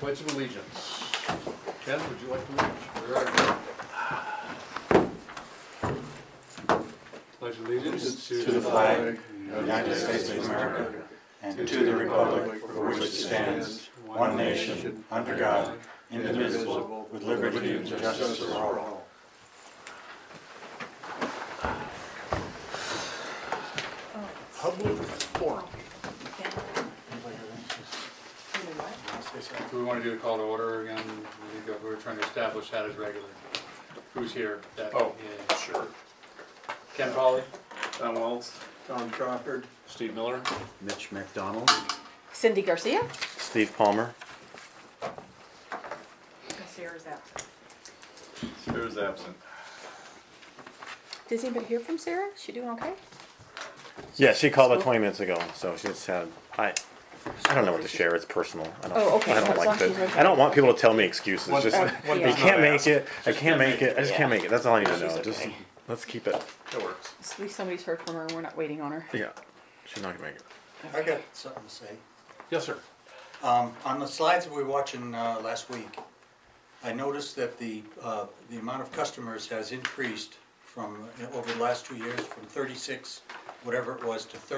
Pledge of Allegiance. Ken, would you like to lead? Pledge allegiance to the flag of the United States of America and to the republic for which it stands, one nation, under God, indivisible, with liberty and justice for all. Public forum. Do we want to do a call to order again? We were trying to establish that as regular. Who's here? Yeah. Sure. Ken Polly, Tom Waltz. Tom Crawford. Steve Miller. Mitch McDonald. Cindy Garcia. Steve Palmer. Sarah's absent. Sarah's absent. Does anybody hear from Sarah? Is she doing okay? Yeah, she called about 20 minutes ago, so she just had. I don't know what to share. It's personal. I don't, Oh, okay. I don't As like long as she's to. okay. I don't want people to tell me excuses. Just yeah. you can't make it. I can't make it. I just Yeah. can't make it. That's all I need to know. She's Just okay. let's keep it. That works. At least somebody's heard from her and we're not waiting on her. Yeah, she's not gonna make it. I got something to say. yes, sir. On the slides that we were watching last week, I noticed that the amount of customers has increased from over the last 2 years from 36, whatever it was, to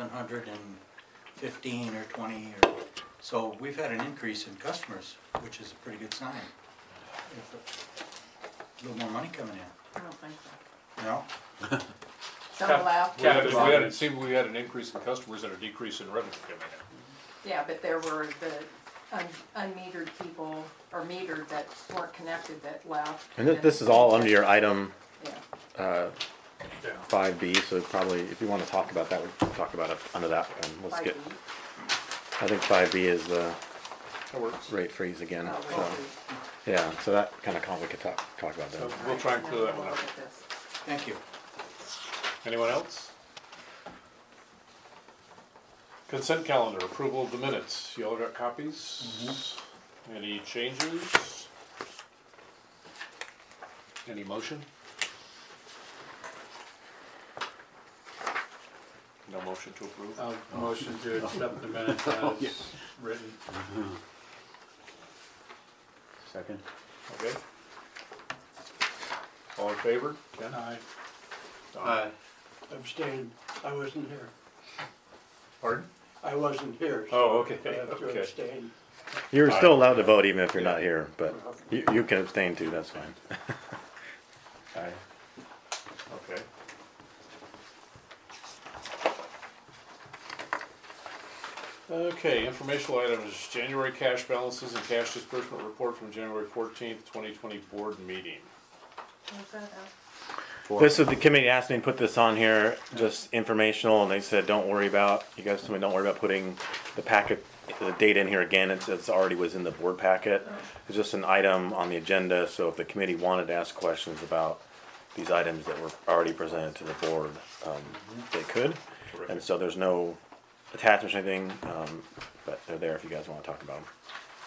3,715 or 20. So we've had an increase in customers, which is a pretty good sign. If a little more money coming in, I don't think so. you know? Don't laugh. We had an increase in customers and a decrease in revenue coming in. Yeah, but there were the unmetered people, or metered that weren't connected that left. And this is all under your item Yeah. 5B. So probably, if you want to talk about that, we can talk about it under that one. Let's get. 5B. I think 5B is the That works. rate freeze again. Oh, So wait, yeah, so that kind of we could talk about that. So we'll try and clear that now one we'll up. look at this. Thank you. Anyone else? Consent calendar, approval of the minutes. You all got copies? Any changes? Any motion? No motion to approve? Motion to accept the minutes as written. Second. Okay. All in favor? Ken? Aye. Aye. Abstain. I wasn't here. Pardon? I wasn't here. Oh, so okay, I have to okay. abstain. You're still allowed to vote even if you're not here, but you can abstain too. That's fine. Aye. Okay. Okay, informational items, January cash balances and cash disbursement report from January 14th, 2020 board meeting. What's that up? This is the committee asked me to put this on here, just informational, and they said, don't worry about, you guys told me don't worry about putting the packet, the data in here again, it's already was in the board packet. It's just an item on the agenda, so if the committee wanted to ask questions about these items that were already presented to the board, they could. And so there's no attachments or anything, but they're there if you guys want to talk about them.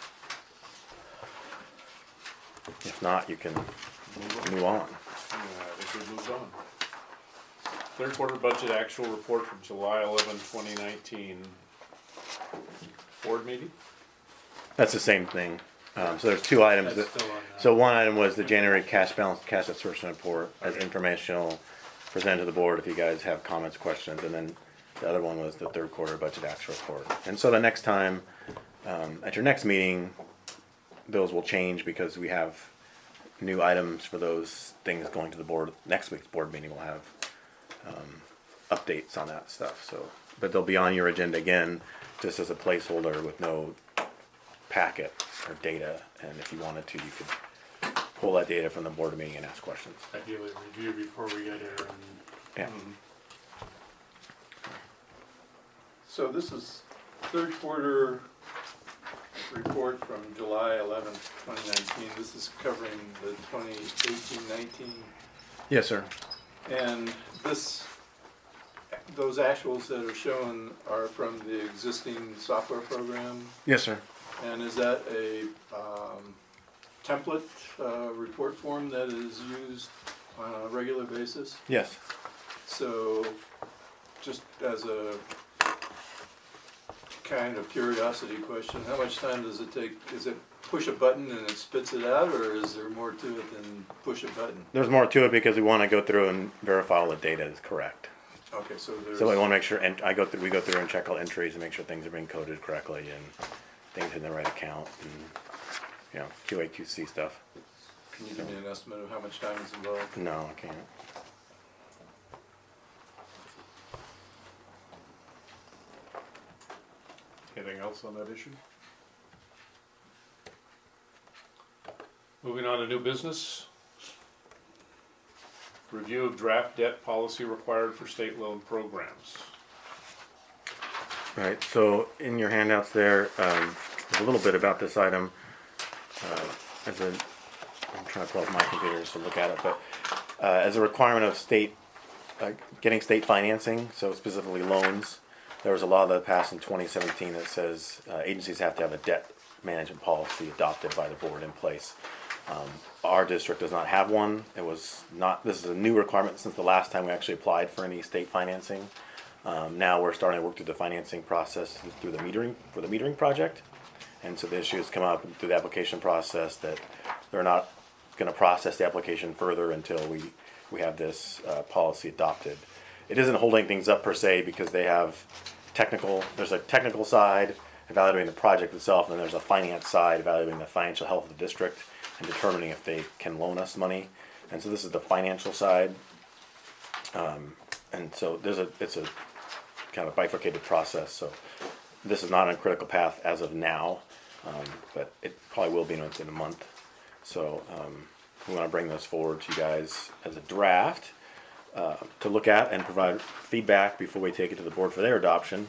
If not, you can move on. I think we moved on. Third quarter budget actual report from July 11, 2019. Board meeting? That's the same thing. So there's two items. That's still on that. So one item was the January cash balance, cash disbursement report as informational, presented to the board if you guys have comments, questions, and then the other one was the third quarter budget actual report. And so the next time, at your next meeting, those will change because we have new items for those things going to the board. Next week's board meeting will have updates on that stuff. So, but they'll be on your agenda again, just as a placeholder with no packet or data. And if you wanted to, you could pull that data from the board meeting and ask questions. Ideally review before we get here. And Yeah. So this is third quarter report from July 11th, 2019. This is covering the 2018-19. Yes, sir. And those actuals that are shown are from the existing software program. Yes, sir. And is that a template report form that is used on a regular basis? Yes. So just as a kind of curiosity question. How much time does it take? Is it push a button and it spits it out, or is there more to it than push a button? There's more to it because we want to go through and verify all the data is correct. Okay, so there's. So we want to make sure, and we go through and check all entries and make sure things are being coded correctly and things in the right account and, you know, QA, QC stuff. Can you give me an estimate of how much time is involved? No, I can't. Anything else on that issue? Moving on to new business. Review of draft debt policy required for state loan programs. Right, so in your handouts there, there's a little bit about this item. I'm trying to pull up my computer just to look at it, but as a requirement of state, getting state financing, so specifically loans, there was a law that passed in 2017 that says agencies have to have a debt management policy adopted by the board in place. Our district does not have one. This is a new requirement since the last time we actually applied for any state financing. Now we're starting to work through the financing process through the metering project. And so the issue has come up through the application process that they're not going to process the application further until we have this policy adopted. It isn't holding things up per se because they have there's a technical side evaluating the project itself, and then there's a finance side evaluating the financial health of the district and determining if they can loan us money. And so this is the financial side. And so it's a kind of bifurcated process. So this is not on critical path as of now, but it probably will be in a month. So we want to bring those forward to you guys as a draft to look at and provide feedback before we take it to the board for their adoption.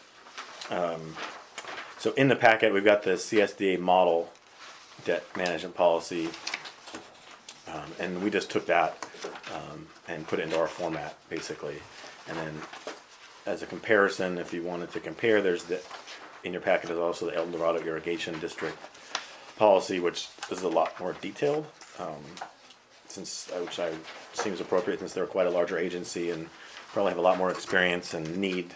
So in the packet, we've got the CSDA model debt management policy, and we just took that and put it into our format, basically. And then as a comparison, if you wanted to compare, in your packet is also the El Dorado Irrigation District policy, which is a lot more detailed, which seems appropriate since they're quite a larger agency and probably have a lot more experience and need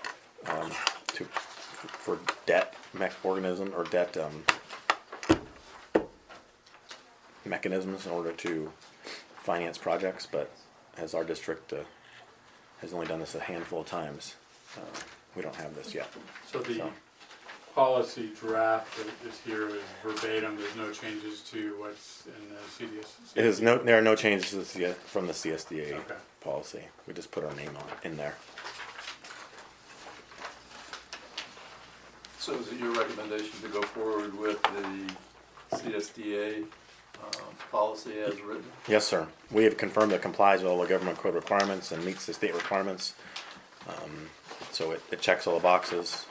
for debt mechanisms in order to finance projects. But as our district has only done this a handful of times, we don't have this yet. So the policy draft that is here is verbatim, there's no changes to what's in the CDS? There are no changes to from the CSDA Okay. policy. We just put our name in there. So is it your recommendation to go forward with the CSDA policy as written? Yes, sir. We have confirmed it complies with all the government code requirements and meets the state requirements. So it checks all the boxes.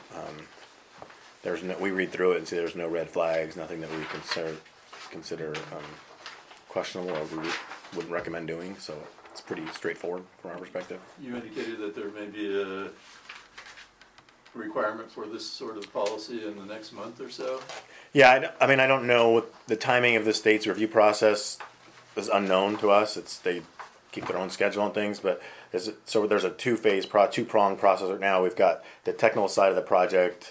We read through it and see there's no red flags, nothing that we consider questionable or we wouldn't recommend doing. So it's pretty straightforward from our perspective. You indicated that there may be a requirement for this sort of policy in the next month or so? Yeah, I mean, I don't know what the timing of the state's review process is unknown to us. They keep their own schedule on things, but there's a two-pronged process right now. We've got the technical side of the project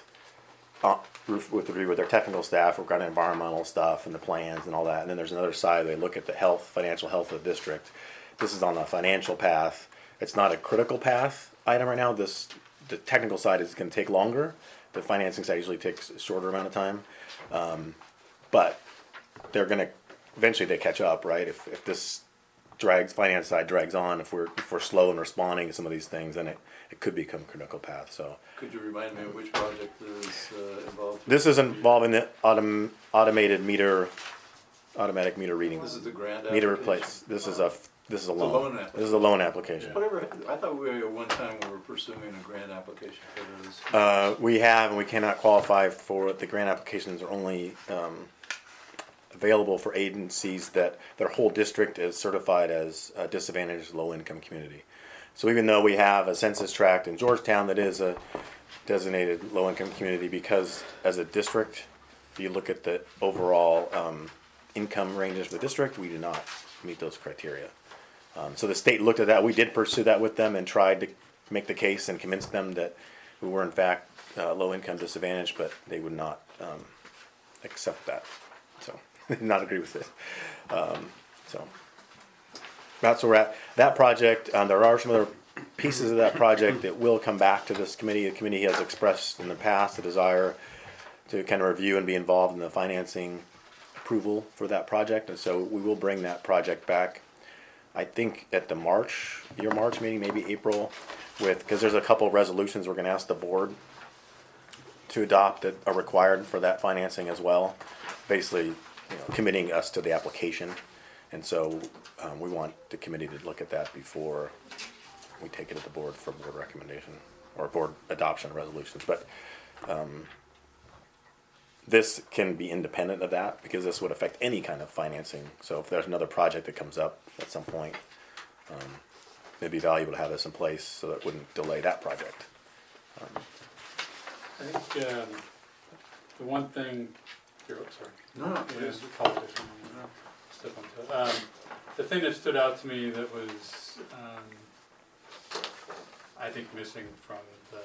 with their technical staff. We've got environmental stuff and the plans and all that. And then there's another side. They look at the financial health of the district. This is on the financial path. It's not a critical path item right now. The technical side is going to take longer. The financing side usually takes a shorter amount of time. But they're going to, eventually they catch up, right? If this finance side drags on, if we're slow in responding to some of these things, then it could become critical path. So could you remind me of which project is involved? This is involving the automatic meter reading. This is the grant meter application? replace. This is a loan. loan application. This is a loan application. I thought at one time we were pursuing a grant application for those. We have, and we cannot qualify for it. The grant applications are only available for agencies that their whole district is certified as a disadvantaged low-income community. So even though we have a census tract in Georgetown that is a designated low-income community, because as a district, if you look at the overall income ranges for the district, we do not meet those criteria. So the state looked at that. We did pursue that with them and tried to make the case and convince them that we were in fact low-income disadvantaged, but they would not accept that. So, not agree with it. So, that's where we're at. That project, there are some other pieces of that project that will come back to this committee. The committee has expressed in the past a desire to kind of review and be involved in the financing approval for that project, and so we will bring that project back. I think at the your March meeting, maybe April, because there's a couple of resolutions we're going to ask the board to adopt that are required for that financing as well. Basically, committing us to the application, and so we want the committee to look at that before we take it to the board for board recommendation or board adoption resolutions. But this can be independent of that because this would affect any kind of financing. So if there's another project that comes up at some point, it'd be valuable to have this in place so that it wouldn't delay that project. I think the one thing, here, sorry. No, Yeah, please. the politician, step onto it. The thing that stood out to me that was, I think, missing from the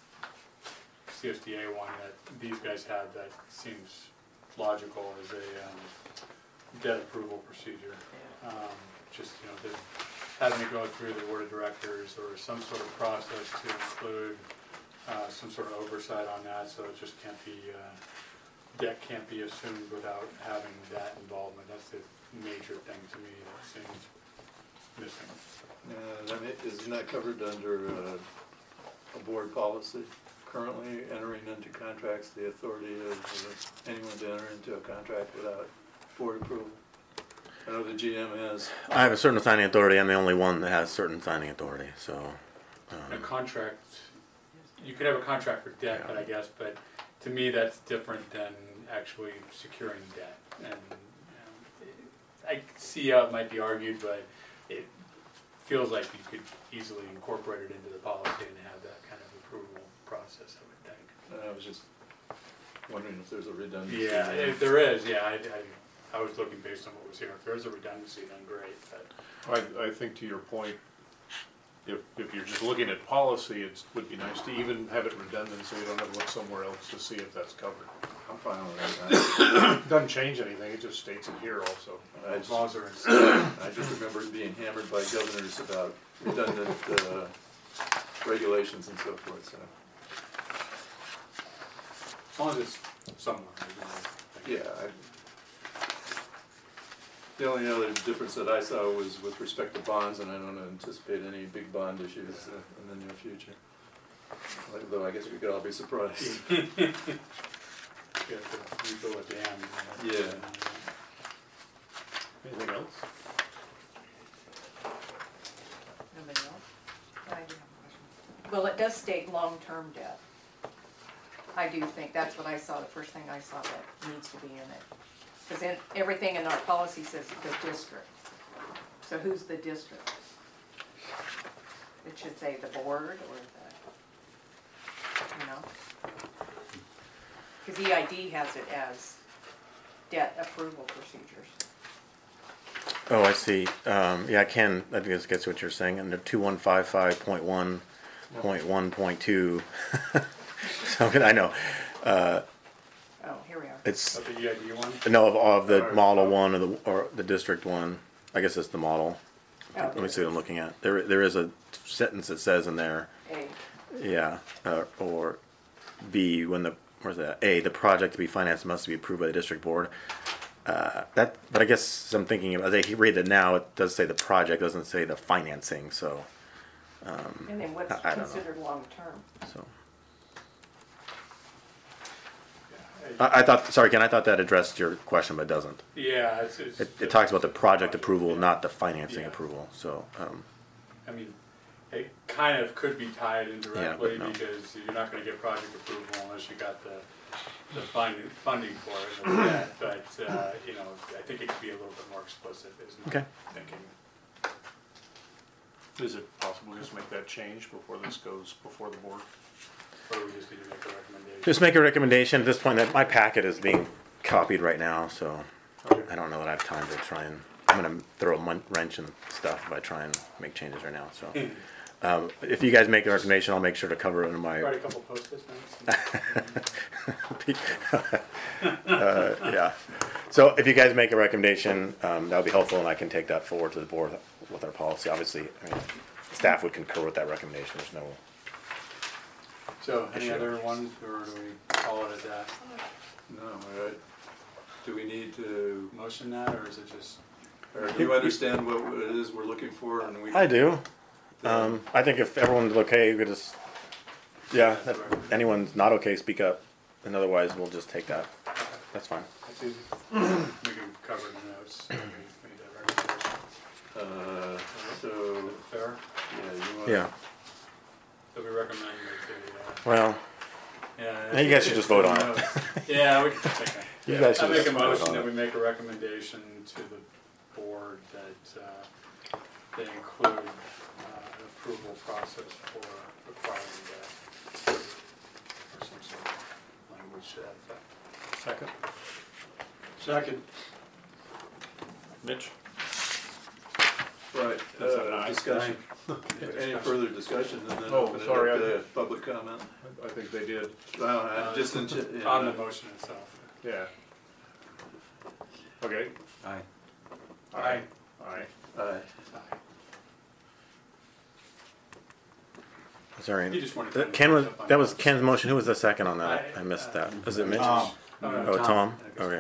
CSDA one that these guys had that seems logical is a debt approval procedure. Just, having to go through the board of directors or some sort of process to include some sort of oversight on that, so it just can't be, debt can't be assumed without having that involvement. That's the major thing to me that seems missing. Isn't that covered under a board policy? Currently entering into contracts, the authority of anyone to enter into a contract without board approval? I know the GM has. I have a certain signing authority. I'm the only one that has certain signing authority. So A contract, you could have a contract for debt, but to me that's different than actually securing debt. And I see how it might be argued, but it feels like you could easily incorporate it into the policy and have that kind of approval process, I would think. I was just wondering if there's a redundancy. Yeah, if there is, I was looking based on what was here. If there is a redundancy, then great. But I think to your point, if you're just looking at policy, it would be nice to even have it redundant so you don't have to look somewhere else to see if that's covered. I'm fine with that. Doesn't change anything, it just states it here also. I just, laws are I just remember being hammered by governors about redundant regulations and so forth, so. as long as it's somewhere. Yeah. The only other difference that I saw was with respect to bonds, and I don't anticipate any big bond issues in the near future. Although I guess we could all be surprised. You have to refill a dam. Yeah. Anything else? Nobody else? I do have a question. Well, it does state long-term debt. I do think, that's what I saw, the first thing I saw that needs to be in it. Because everything in our policy says the district. So who's the district? It should say the board or because EID has it as debt approval procedures. Oh, I see. I think this gets what you're saying under 2155.1.1.2. So I know. Oh, here we are. It's Of the EID one? no of the model one or the district one. I guess it's the model. Oh, Let me see what I'm looking at. There is a sentence that says in there. A. Yeah, or B where's that? A, the project to be financed must be approved by the district board. But I guess I'm thinking as I read it now, it does say the project, doesn't say the financing. So. And then what's I don't know. considered long-term? So. Yeah, I thought. Sorry, Ken. I thought that addressed your question, but it doesn't. yeah, It talks about the project approval, not the financing Yeah. approval. So. I mean, it kind of could be tied indirectly but no. because you're not going to get project approval unless you got the funding for it, and the debt. But I think it could be a little bit more explicit, isn't it? Okay. Thinking. Is it possible to just make that change before this goes before the board? Or we just need to make a recommendation. Just make a recommendation at this point. That my packet is being copied right now, so Okay. I don't know that I have time to try and. I'm gonna throw a wrench in stuff if I try and make changes right now. So, If you guys make a recommendation, I'll make sure to cover it in my. Write a couple post-its notes. Yeah. So if you guys make a recommendation, that would be helpful, and I can take that forward to the board with our policy. Obviously, I mean, staff would concur with that recommendation. There's no. So, any Issue. other ones, or do we call it at that? No, all right. Do we need to, Motion that, or is it just? or do you understand what it is we're looking for and we? I do. I think if everyone's okay, we could just. Yeah. If anyone's not okay, speak up, and otherwise we'll just take that. That's fine. That's easy. We can cover the notes. We need that recommendation. So, Fair? yeah, you want? Yeah. So we recommend that Well, yeah. you guys should just vote on it. Yeah, we can take that. you guys I should make a just vote motion on that it. we make a recommendation to the board that they include an approval process for acquiring that, or some sort of language to that effect. Second. Second. Mitch? Right, That's an aye. discussion. Any Discussion. further discussion and then Oh, open it sorry, up I- to public comment? I think they did. Well, I'm just in. On the motion itself. Yeah. Okay. Aye. Aye. Aye. Aye. Sorry. You just wanted to. Ken was that was Ken's motion. Who was the second on that? I missed that. Was it Mitch? Tom. Oh, Tom. Okay.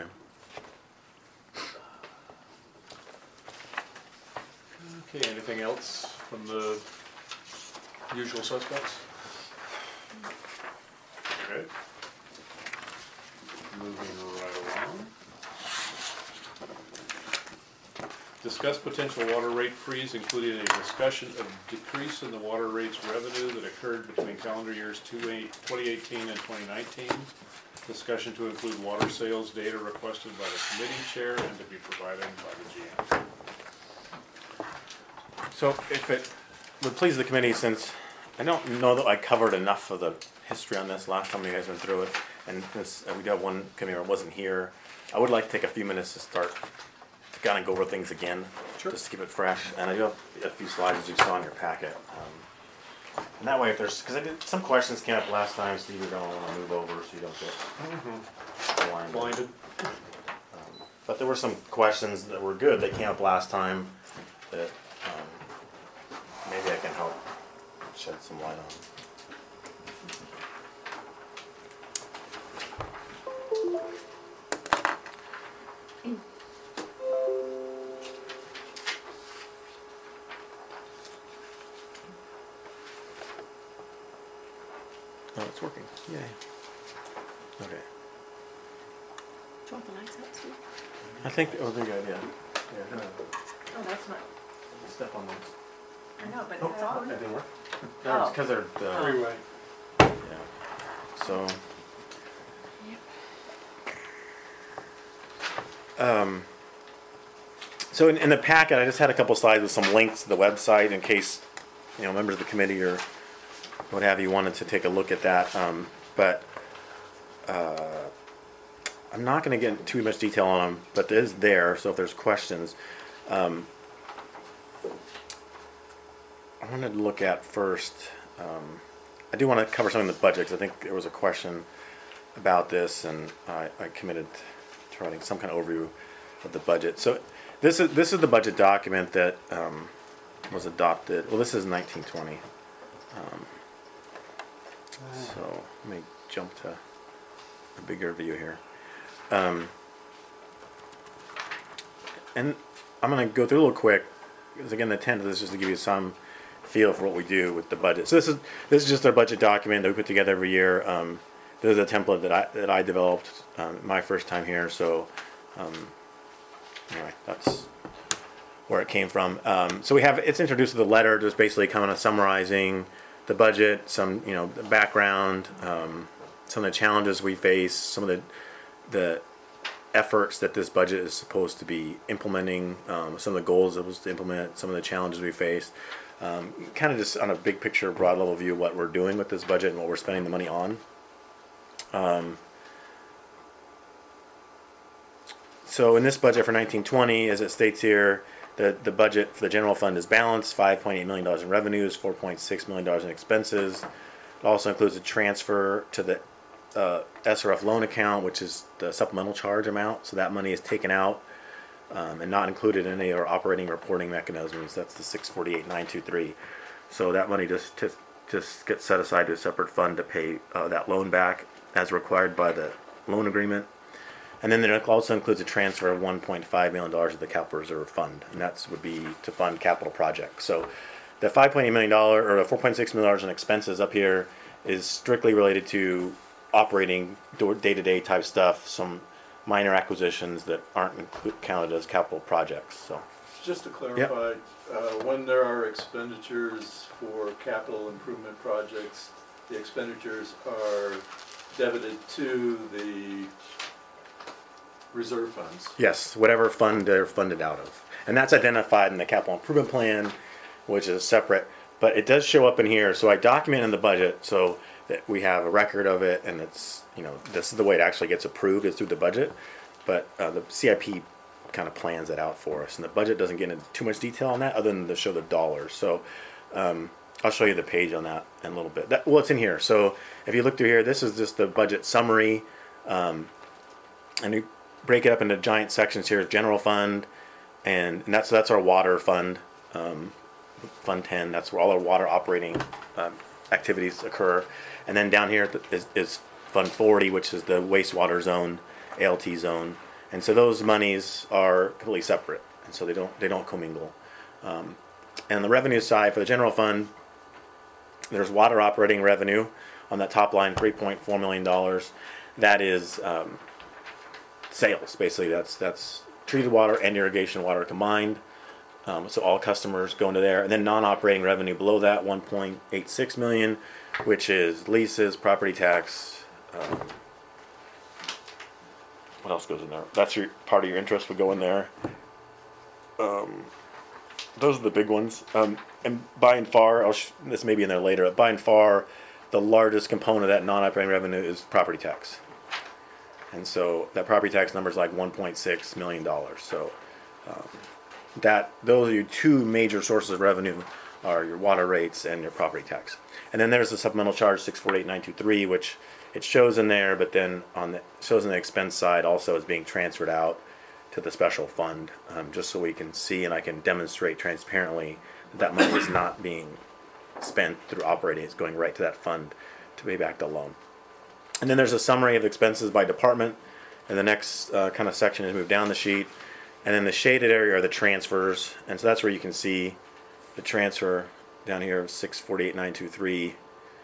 Okay, anything else from the usual suspects? Okay. Moving right along. Discuss potential water rate freeze, including a discussion of decrease in the water rates revenue that occurred between calendar years 2018 and 2019. Discussion to include water sales data requested by the committee chair and to be provided by the GM. So if it would please the committee, since I don't know that I covered enough of the history on this last time you guys went through it, and since we do have one committee member wasn't here, I would like to take a few minutes to start to kind of go over things again, just to keep it fresh. And I do have a few slides as you saw in your packet. And that way, if there's, because I did some questions came up last time, Steve, you're going to want to move over so you don't get Blinded. But there were some questions that were good that came up last time that maybe I can help shed some light on. Oh, it's working. Yay. Okay. Do you want the lights out, Steve? I think that was a good idea. Yeah, Oh, that's not, step on those. I know, but it's on. That didn't work? Oh. No, because they're Freeway. yeah. So. So in the packet, I just had a couple slides with some links to the website in case, members of the committee or what have you wanted to take a look at that. But I'm not going to get into too much detail on them, but it is there. So if there's questions, I wanted to look at first. I do want to cover something in the budget because I think there was a question about this, and I committed to writing some kind of overview of the budget. So this is the budget document that was adopted. Well, this is 1920. So let me jump to a bigger view here. And I'm going to go through a little quick because again, the intent of this is just to give you some feel for what we do with the budget. So this is just our budget document that we put together every year. This is a template that I developed my first time here. So anyway, that's where it came from. So it's introduced with a letter, just basically kind of summarizing the budget, some the background, some of the challenges we face, some of the efforts that this budget is supposed to be implementing, some of the goals it was to implement, some of the challenges we face. Kind of just on a big picture, broad level view, what we're doing with this budget and what we're spending the money on. So in this budget for 1920, as it states here, The budget for the general fund is balanced, $5.8 million in revenues, $4.6 million in expenses. It also includes a transfer to the SRF loan account, which is the supplemental charge amount. So that money is taken out and not included in any of our operating reporting mechanisms. That's the 648,923. So that money just gets set aside to a separate fund to pay that loan back as required by the loan agreement. And then it also includes a transfer of $1.5 million to the capital reserve fund, and that would be to fund capital projects. So the $5.8 million or $4.6 million in expenses up here is strictly related to operating day-to-day type stuff, some minor acquisitions that aren't counted as capital projects. So Just to clarify, when there are expenditures for capital improvement projects, the expenditures are debited to the reserve funds. yes, whatever fund they're funded out of. And that's identified in the capital improvement plan, which is separate, but it does show up in here. So I document in the budget so that we have a record of it, and it's, this is the way it actually gets approved, is through the budget. But the CIP kind of plans it out for us, and the budget doesn't get into too much detail on that other than to show the dollars. So I'll show you the page on that in a little bit. Well, it's in here. So if you look through here, this is just the budget summary, and you break it up into giant sections here: general fund, and that's our water fund, Fund 10. That's where all our water operating activities occur. And then down here is Fund 40, which is the wastewater zone, ALT zone. And so those monies are completely separate, and so they don't commingle. And on the revenue side for the general fund, there's water operating revenue on that top line, $3.4 million. That is sales, basically. That's treated water and irrigation water combined. So all customers go into there. And then non-operating revenue below that, $1.86 million, which is leases, property tax. What else goes in there? That's your part of your interest would go in there. Those are the big ones. And by and far, this may be in there later, but by and far, the largest component of that non-operating revenue is property tax. And so that property tax number is like $1.6 million. So those are your two major sources of revenue, are your water rates and your property tax. And then there's the supplemental charge 648,923, which it shows in there, but then shows on the expense side also as being transferred out to the special fund, just so we can see and I can demonstrate transparently that money is not being spent through operating. It's going right to that fund to pay back the loan. And then there's a summary of expenses by department, and the next kind of section is moved down the sheet. And then the shaded area are the transfers, and so that's where you can see the transfer down here of 648,923.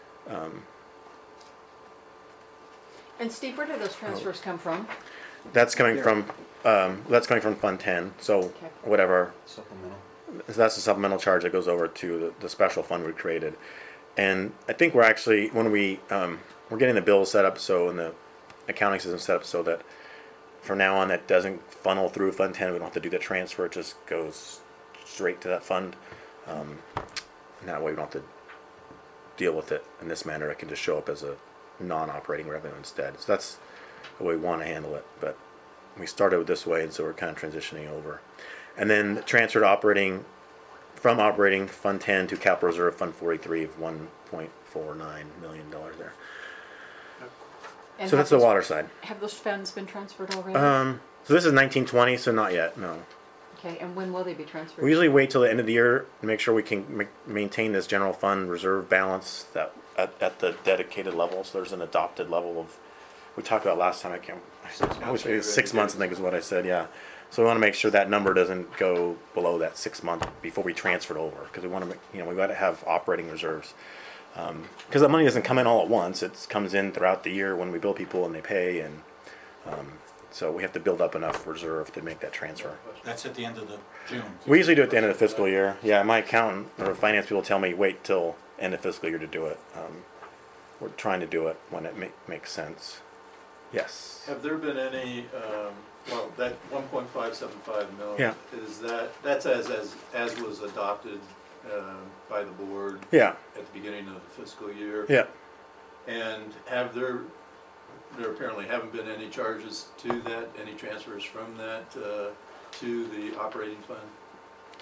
And Steve, where do those transfers come from? That's coming from Fund 10. So Okay. whatever. Supplemental. That's the supplemental charge that goes over to the special fund we created. And I think we're actually, when we're getting the bill set up, so in the accounting system set up so that from now on that doesn't funnel through Fund 10. We don't have to do the transfer. It just goes straight to that fund. And that way we don't have to deal with it in this manner. It can just show up as a non-operating revenue instead. So that's the way we want to handle it. But we started with this way, and so we're kind of transitioning over. And then the transfer to operating, from operating Fund 10 to capital reserve Fund 43 of $1.49 million there. And So have that's the those- water side. Have those funds been transferred already? So this is 1920, so not yet, no. Okay, and when will they be transferred? We usually wait till the end of the year to make sure we can maintain this general fund reserve balance that at the dedicated level. So there's an adopted level of, we talked about last time, I wish it was 6 months, I think is what I said, yeah. So we want to make sure that number doesn't go below that 6 month before we transfer it over, because we want to, we got to have operating reserves. Because the money doesn't come in all at once, it comes in throughout the year when we bill people and they pay, and so we have to build up enough reserve to make that transfer. That's at the end of the June. We usually do it at the end of the fiscal year. Yeah, my accountant or finance people tell me wait till end of fiscal year to do it. We're trying to do it when it makes sense. Yes. Have there been any, that 1.575 million? Yeah. Is that's as was adopted by the board Yeah. at the beginning of the fiscal year? Yeah. And there apparently haven't been any charges to that, any transfers from that to the operating fund?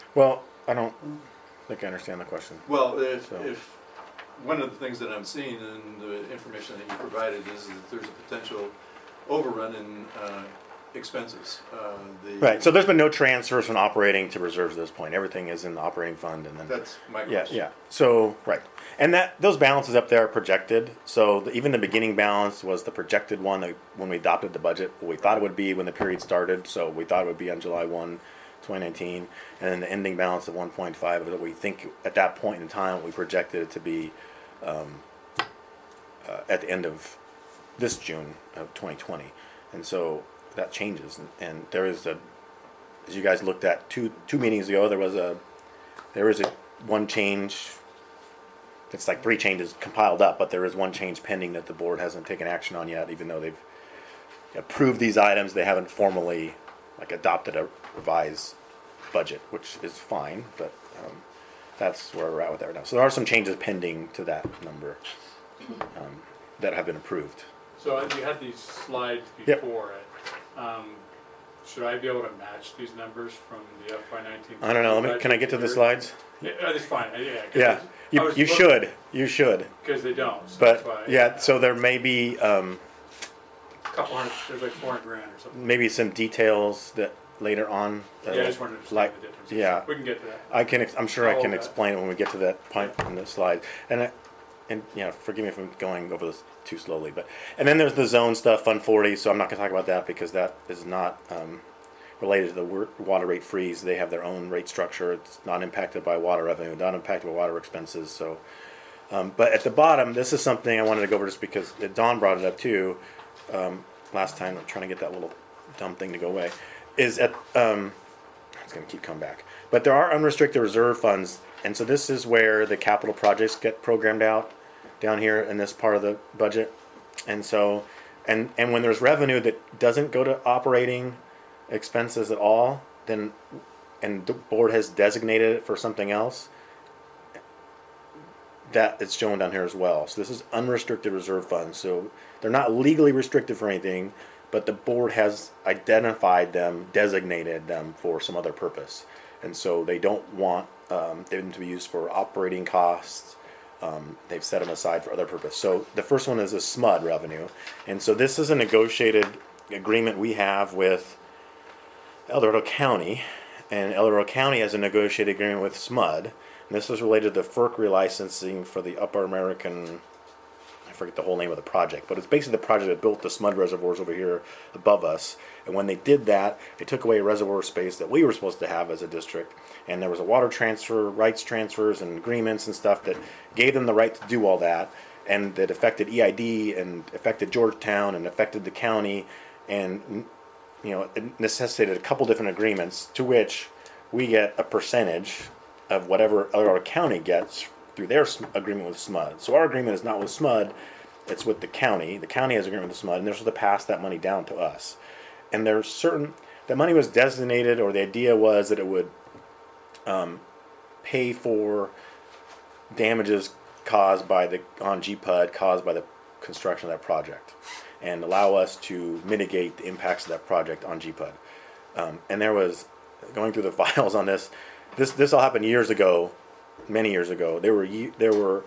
Well, I don't think I understand the question. Well, if, So- if, one of the things that I'm seeing in the information that you provided is that there's a potential overrun in expenses. Right, so there's been no transfers from operating to reserves at this point. Everything is in the operating fund and then. That's my Yeah, question. yeah. So, right. And those balances up there are projected. So even the beginning balance was the projected one that when we adopted the budget, what we thought it would be when the period started. So we thought it would be on July 1, 2019. And then the ending balance of 1.5 that we think at that point in time, we projected it to be at the end of this June of 2020. And so that changes. And there is as you guys looked at two meetings ago, there is a one change. It's like 3 changes compiled up, but there is one change pending that the board hasn't taken action on yet, even though they've approved these items. They haven't formally adopted a revised budget, which is fine, but that's where we're at with that right now. So there are some changes pending to that number that have been approved. So you had these slides Yep. before it. Should I be able to match these numbers from the FY19? I don't know. Can I get to the slides? Yeah, that's fine. Yeah. Yeah, you should. You should. Because they don't. So that's why, But yeah, so there may be couple hundred. There's like 400 grand or something. maybe some details that later on. Yeah, I just wanted to understand like- the difference. yeah. We can get to that. I'm sure I All can that. explain it when we get to that point in the slide. And forgive me if I'm going over this too slowly, and then there's the zone stuff, Fund 40. So I'm not going to talk about that because that is not related to the water rate freeze. They have their own rate structure. It's not impacted by water revenue, not impacted by water expenses. So, but at the bottom, this is something I wanted to go over just because Don brought it up too. Last time, I'm trying to get that little dumb thing to go away. It's going to keep coming back. But there are unrestricted reserve funds, and so this is where the capital projects get programmed out down here in this part of the budget. And so, and when there's revenue that doesn't go to operating expenses at all, then, and the board has designated it for something else, that it's shown down here as well. So this is unrestricted reserve funds. So they're not legally restricted for anything, but the board has identified them, designated them for some other purpose. And so they don't want them to be used for operating costs. They've set them aside for other purpose. So the first one is a SMUD revenue. And so this is a negotiated agreement we have with El Dorado County. And El Dorado County has a negotiated agreement with SMUD. And this is related to FERC relicensing for the Upper American, I forget the whole name of the project, but it's basically the project that built the SMUD reservoirs over here above us. And when they did that, they took away reservoir space that we were supposed to have as a district. And there was a water transfer, rights transfers and agreements and stuff that gave them the right to do all that. And that affected EID and affected Georgetown and affected the county. And, it necessitated a couple different agreements to which we get a percentage of whatever El Dorado County gets through their agreement with SMUD. So our agreement is not with SMUD, it's with the county. The county has an agreement with SMUD, and they're supposed to pass that money down to us. And there's certain, that money was designated, or the idea was that it would pay for damages caused by on GPUD, caused by the construction of that project, and allow us to mitigate the impacts of that project on GPUD. And there was, going through the files on this all happened years ago, many years ago. There were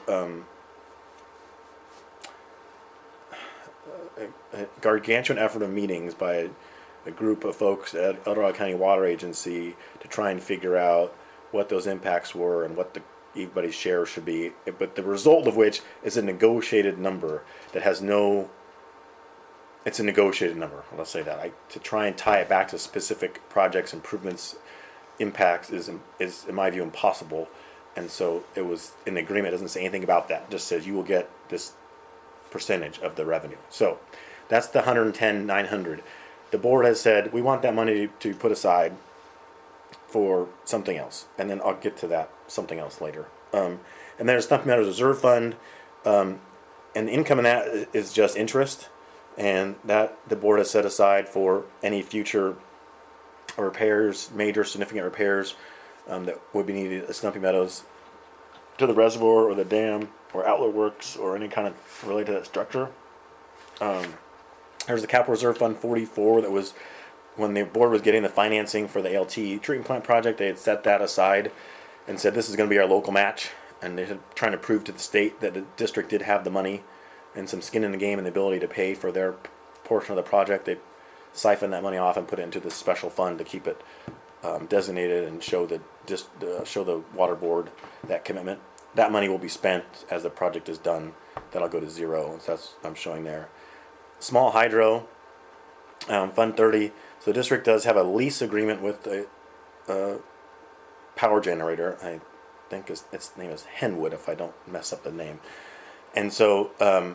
a gargantuan effort of meetings by a group of folks at El Dorado County Water Agency to try and figure out what those impacts were and what everybody's share should be. But the result of which is a negotiated number that has no. It's a negotiated number. Let's say that to try and tie it back to specific projects, improvements, impacts is in my view impossible. And so it was in the agreement. It doesn't say anything about that. It just says you will get this percentage of the revenue. So that's the 110,900. The board has said we want that money to put aside for something else, and then I'll get to that something else later. And there's something that is a reserve fund, and the income in that is just interest, and that the board has set aside for any future repairs, major significant repairs that would be needed at Stumpy Meadows to the reservoir or the dam or outlet works or any kind of related to that structure. There's the Capital Reserve Fund 44 that was when the board was getting the financing for the ALT treatment plant project, they had set that aside and said this is going to be our local match, and they had trying to prove to the state that the district did have the money and some skin in the game and the ability to pay for their portion of the project. They siphoned that money off and put it into this special fund to keep it designated and show the water board that commitment. That money will be spent as the project is done. That'll go to zero. So that's I'm showing there. Small hydro, Fund 30. So the district does have a lease agreement with a power generator. I think its name is Henwood, if I don't mess up the name. And so,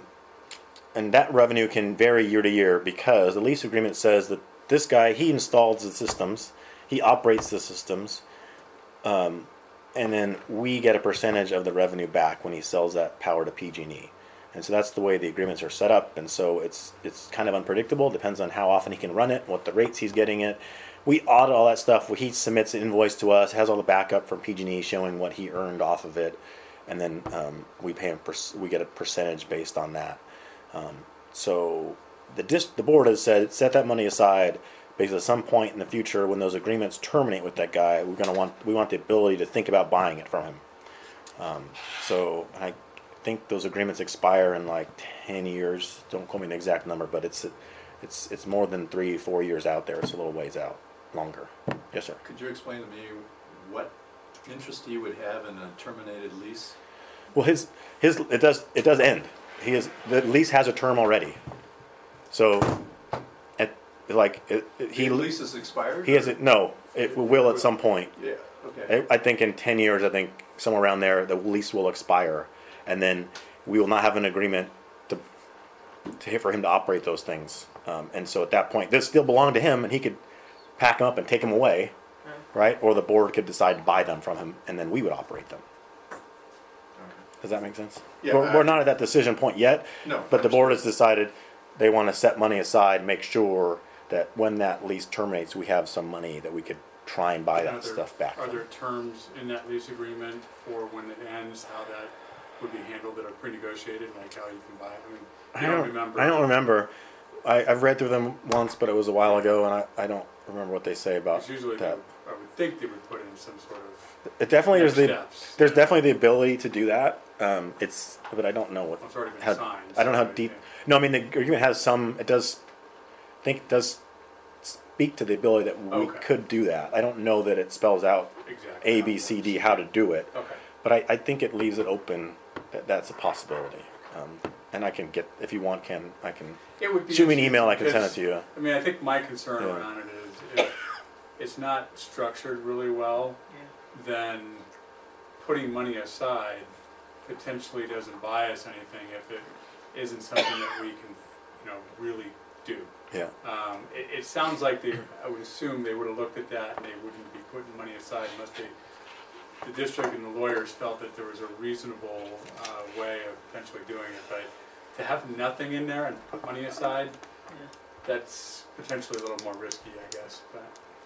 and that revenue can vary year to year because the lease agreement says that this guy, he installs the systems, he operates the systems, and then we get a percentage of the revenue back when he sells that power to PG&E. And so that's the way the agreements are set up. And so it's kind of unpredictable. Depends on how often he can run it, what the rates he's getting it. We audit all that stuff. He submits an invoice to us, has all the backup from PG&E showing what he earned off of it, and then we pay him. We get a percentage based on that. So the board has said set that money aside because at some point in the future, when those agreements terminate with that guy, we want the ability to think about buying it from him. So I think those agreements expire in like 10 years. Don't quote me an exact number, but it's more than 3-4 years out there. It's a little ways out, longer. Yes, sir. Could you explain to me what interest he would have in a terminated lease? Well, it does end. The lease has a term already. So, The lease is expired? He has it. No, it will at some point. Yeah. Okay. I think in 10 years, I think somewhere around there, the lease will expire, and then we will not have an agreement for him to operate those things. And so at that point, this still belong to him, and he could pack them up and take them away, right? Or the board could decide to buy them from him, and then we would operate them. Does that make sense? Yeah, we're not at that decision point yet. No. But the board has decided they want to set money aside, make sure that when that lease terminates, we have some money that we could try and buy that stuff back. Are there terms in that lease agreement for when it ends, how that would be handled that are pre-negotiated, like how you can buy it? I mean, you don't remember. I don't remember. I've read through them once, but it was a while ago, and I don't remember what they say about Because usually that. I would think they would put in some sort of It definitely next there's steps. there's definitely the ability to do that. But I don't know what. Well, it's already been how- signed. I don't know so how deep. No, I mean the agreement has some. It does. I think it does speak to the ability that we Okay. could do that. I don't know that it spells out Exactly. A, B, C, D how to do it. Okay. But I think it leaves it open that that's a possibility. And I can get if you want, Ken. I can It would be shoot me an email. I can send it because, to you. I mean, I think my concern Yeah. around it is if it's not structured really well, then putting money aside potentially doesn't buy us anything if it isn't something that we can, really do. Yeah. It sounds like I would assume they would have looked at that and they wouldn't be putting money aside unless the district and the lawyers felt that there was a reasonable way of potentially doing it. But to have nothing in there and put money aside, that's potentially a little more risky, I guess. But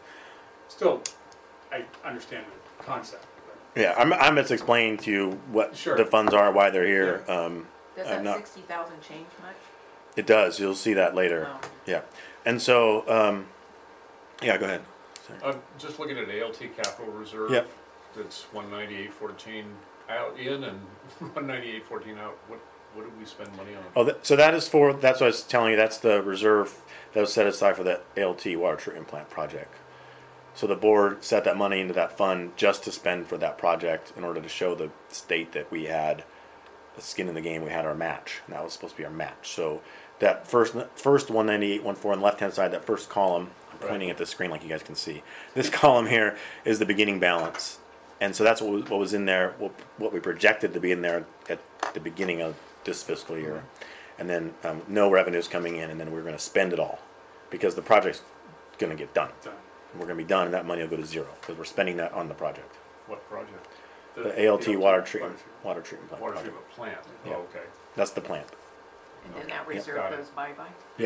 still, I understand the concept. But Yeah, I'm just explaining to you what Sure. the funds are, why they're here. Does I'm that not- 60,000 change much? It does. You'll see that later. No. Yeah, and so yeah, go ahead. I'm just looking at ALT capital reserve. Yep. That's 198.14 out in and 198.14 out. What do we spend money on? Oh, so that's what I was telling you. That's the reserve that was set aside for that ALT water treatment plant project. So the board set that money into that fund just to spend for that project in order to show the state that we had the skin in the game. We had our match, and that was supposed to be our match. So that first 198.14 on the left hand side, that first column. I'm pointing at the screen like you guys can see. This column here is the beginning balance, and so that's what was in there. What we projected to be in there at the beginning of this fiscal year, and then no revenues coming in, and then we're going to spend it all because the project's going to get done. done. We're going to be done, and that money will go to zero because we're spending that on the project. What project? The ALT water treatment plant Water project. treatment plant. Yeah. Oh, okay. That's the plant. And then that got reserve it. goes bye-bye? Yeah.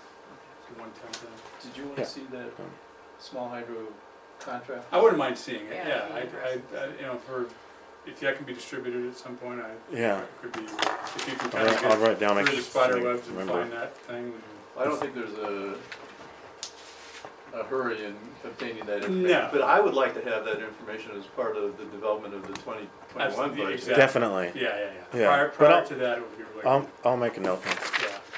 110. Did you want Yeah. to see that small hydro contract? I wouldn't mind seeing it. Yeah, Yeah, if that can be distributed at some point, Yeah. it could be. If you can I'll kind of write it down. get Make through the sure spider I webs and remember. find that thing. I don't think there's a hurry in obtaining that information. No. But I would like to have that information as part of the development of the 2021 Absolutely, budget. exactly. Definitely. Yeah. Yeah. Prior, But prior I'll- to that, it would be really, I'll make a note. Thanks.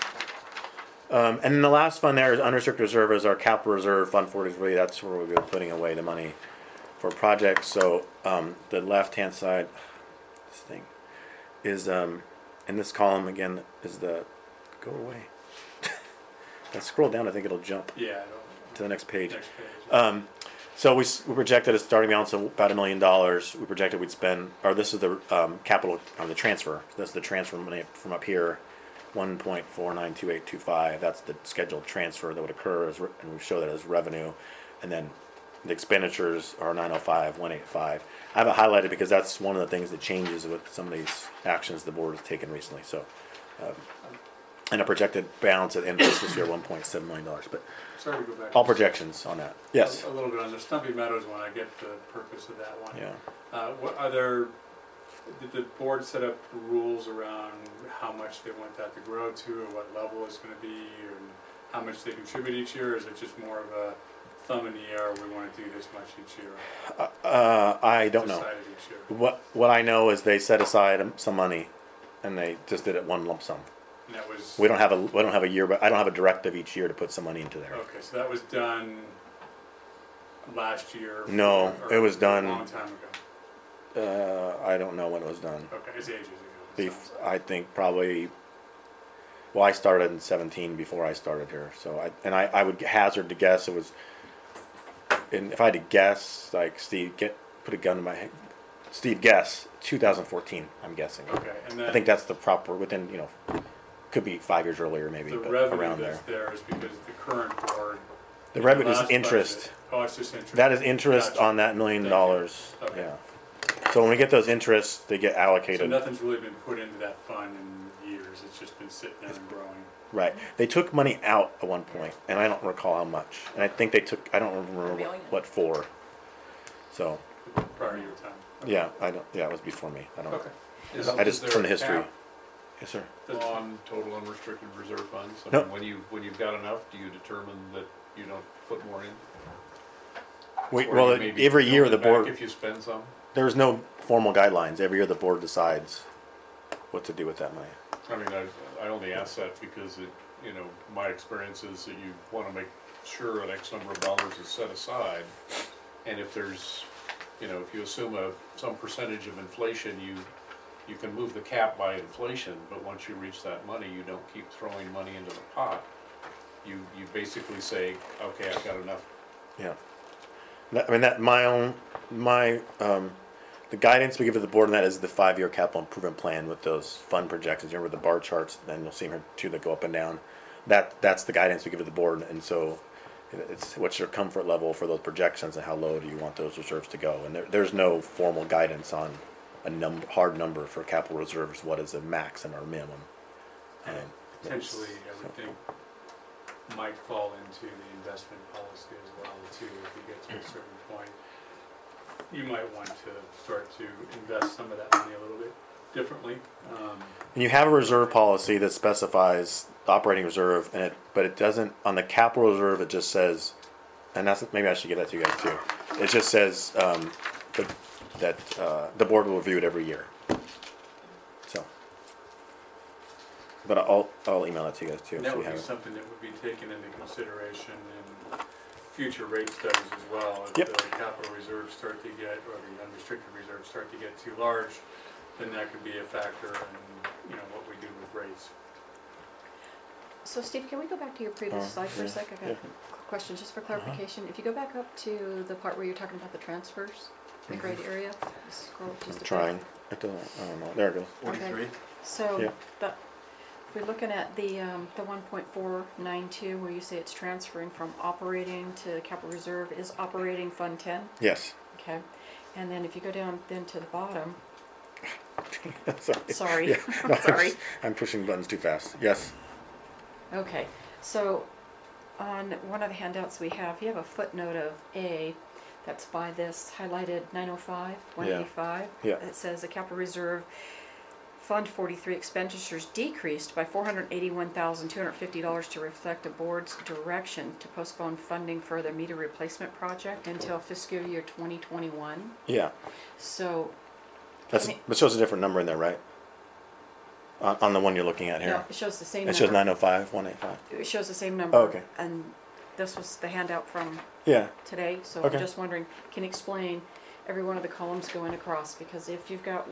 yeah. And then the last fund there is unrestricted reserve is our capital reserve, Fund 43, that's where we'll be putting away the money for projects, so, the left-hand side, this thing, is, in this column again, is the, go away. Let's scroll down, I think it'll jump Yeah, to the next page. next page. So we projected a starting balance of about $1 million. We projected we'd spend, or this is the capital on the transfer. That's the transfer money from up here, 1.492825. That's the scheduled transfer that would occur, and we show that as revenue. And then the expenditures are 905, 185. I have it highlighted because that's one of the things that changes with some of these actions the board has taken recently. So, and a projected balance at the end of this year, $1.7 million. But Sorry to go back. all projections on that. Yes. A little bit on the Stumpy Meadows one, I get the purpose of that one. Yeah. What other, did the board set up rules around how much they want that to grow to, or what level it's gonna be, and how much they contribute each year, or is it just more of a thumb in the air, we wanna do this much each year? I don't know. Decided each year, What I know is they set aside some money, and they just did it one lump sum. and that was. We don't have a year, but I don't have a directive each year to put some money into there. Okay, so that was done last year? No, or it was done- A long time ago, I don't know when it was done. okay, it's ages ago. I think probably. Well, I started in 17 before I started here, so I would hazard to guess it was. And if I had to guess, like Steve, put a gun to my head. Steve, guess 2014. I'm guessing. Okay, and then. I think that's the proper within could be 5 years earlier maybe, The but revenue around there. that's there is because the current board. The in revenue is last interest. budget- Oh, it's just interest. That is interest Gotcha. on that $1 million. Thank you. Okay. Yeah. So when we get those interests, they get So allocated. nothing's really been put into that fund in years, it's just been sitting there and growing. Right. They took money out at one point, and I don't recall how much. And I think they took. I don't remember million. what for. So Prior to your time. yeah, I don't. Yeah, it was before me. I don't. Okay. I just from the history. Yes, sir. On total unrestricted reserve funds? I No. mean, when you've got enough, do you determine that you don't put more in? Or Well, you maybe every year build the it back board. if you spend some? There's no formal guidelines. Every year the board decides what to do with that money. I mean, I only ask that because my experience is that you wanna make sure an X number of dollars is set aside. And if there's, if you assume some percentage of inflation, you can move the cap by inflation, but once you reach that money, you don't keep throwing money into the pot. You basically say, okay, I've got enough. Yeah. I mean, the guidance we give to the board on that is the 5-year capital improvement plan with those fund projections. You remember the bar charts, then you'll see here too that go up and down. That's the guidance we give to the board, and so it's what's your comfort level for those projections and how low do you want those reserves to go? And there's no formal guidance on a hard number for capital reserves. What is a max and our minimum? Potentially, I would think, might fall into the investment policy as well too, if you get to a certain point. You might want to start to invest some of that money a little bit differently. And you have a reserve policy that specifies the operating reserve, but it doesn't, on the capital reserve, it just says, and that's, maybe I should give that to you guys too. It just says, that the board will review it every year. So, but I'll email it to you guys too. And so that you would have be it. something that would be taken into consideration in future rate studies as well. If Yep. the capital reserves start to get, or the unrestricted reserves start to get too large, then that could be a factor in, what we do with rates. So Steve, can we go back to your previous slide for a sec? I got a question just for clarification. If you go back up to the part where you're talking about the transfers, the gray area, scroll just a I'm bit. trying. I don't know. There it goes. 43? So, Yeah. if we're looking at the 1.492, where you say it's transferring from operating to capital reserve, is operating Fund 10? Yes. Okay. And then if you go down then to the bottom, Sorry. sorry, Yeah. No, sorry. I'm pushing buttons too fast. Yes. Okay, so on one of the handouts we have, you have a footnote of A that's by this highlighted 905, 185. Yeah. It says the capital reserve Fund 43 expenditures decreased by $481,250 to reflect the board's direction to postpone funding for the meter replacement project until fiscal year 2021. Yeah, So, that shows a different number in there, right? On the one you're looking at no, here. it shows the same It number. shows 905, 185. It shows the same number. Oh, okay. And this was the handout from Yeah, today, so Okay. I'm just wondering, can you explain every one of the columns going across? Because if you've got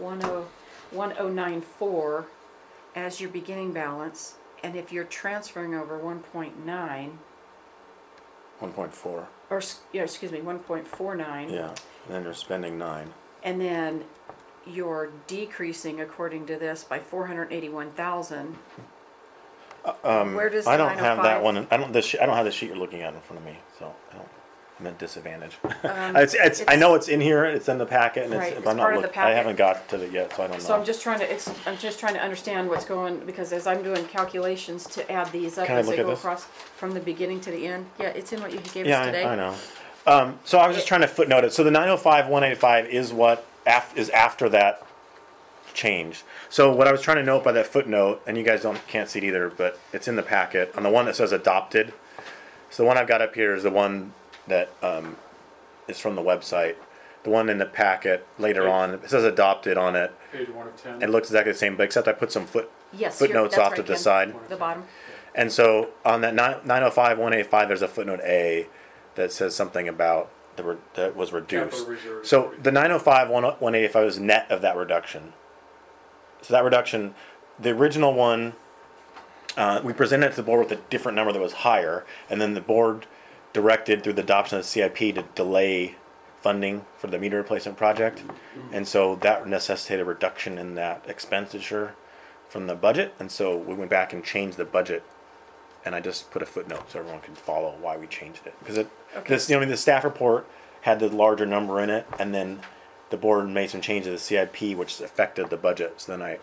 1094 as your beginning balance, and if you're transferring over 1.9, 1.4. or, excuse me, 1.49. Yeah, and then you're spending 9. And then you're decreasing, according to this, by 481,000. Where does I the don't have 905 that one. I don't have the sheet you're looking at in front of me, so I'm at a disadvantage. Um, I know it's in here. It's in the packet, and Right, it's, it's but I'm not part of the I packet. haven't got to it yet, so I don't know. So I'm just trying to understand what's going, because as I'm doing calculations to add these up Can I as look they at go this? across from the beginning to the end. Yeah, it's in what you gave Yeah, us today. I know. So I was just trying to footnote it. So the 905, 185 is what is after that change. So what I was trying to note by that footnote, and you guys can't see it either, but it's in the packet on the one that says adopted. So the one I've got up here is the one that is from the website. The one in the packet later on, it says adopted on it. Page 1 of 10. It looks exactly the same, but except I put some Yes, footnotes that's off to right, the Ken. side. The bottom. And so on that 905, 185, there's a footnote A that says something about that was reduced. Capital reserve. So the 905, 185 is net of that reduction. So that reduction, the original one, we presented it to the board with a different number that was higher, and then the board directed through the adoption of the CIP to delay funding for the meter replacement project. And so that necessitated a reduction in that expenditure from the budget, and so we went back and changed the budget. And I just put a footnote so everyone could follow why we changed it. Because the staff report had the larger number in it, and then the board made some changes to the CIP, which affected the budget. So then I